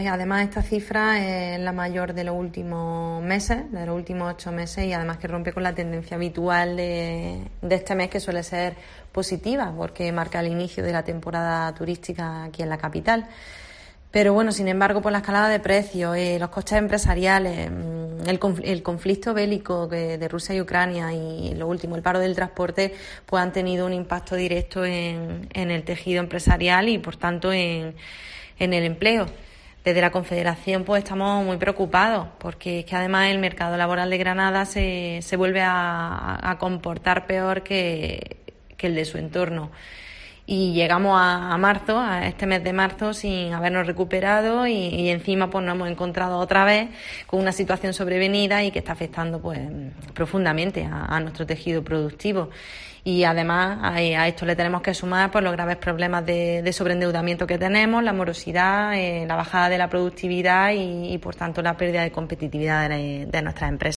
Además, esta cifra es la mayor de los últimos meses, de los últimos 8 meses, y además que rompe con la tendencia habitual de este mes, que suele ser positiva, porque marca el inicio de la temporada turística aquí en la capital. Pero bueno, sin embargo, por la escalada de precios, los costes empresariales, el conflicto bélico de Rusia y Ucrania y lo último, el paro del transporte, pues han tenido un impacto directo en el tejido empresarial y, por tanto, en el empleo. Desde la Confederación pues estamos muy preocupados, porque es que además el mercado laboral de Granada se vuelve a comportar peor que el de su entorno. Y llegamos a marzo, a este mes de marzo, sin habernos recuperado y encima pues nos hemos encontrado otra vez con una situación sobrevenida y que está afectando pues profundamente a nuestro tejido productivo. Y además a esto le tenemos que sumar pues los graves problemas de sobreendeudamiento que tenemos, la morosidad, la bajada de la productividad y por tanto la pérdida de competitividad de nuestras empresas.